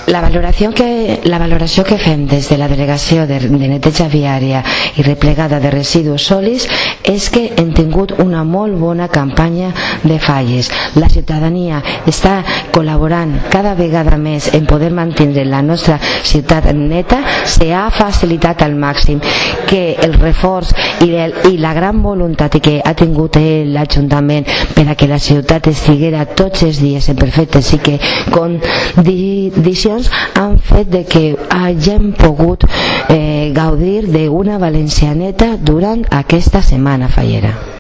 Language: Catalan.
La valoració que fem des de la delegació de neteja viària i replegada de residus sòlids és que hem tingut una molt bona campanya de falles. La ciutadania està col·laborant cada vegada més en poder mantenir la nostra ciutat neta. S'ha facilitat al màxim que el reforç i la gran voluntat que ha tingut l'Ajuntament per a que la ciutat estiguera tots els dies en perfectes i que condicions han fet de que hagin pogut gaudir d'una valencianeta durant aquesta setmana fallera.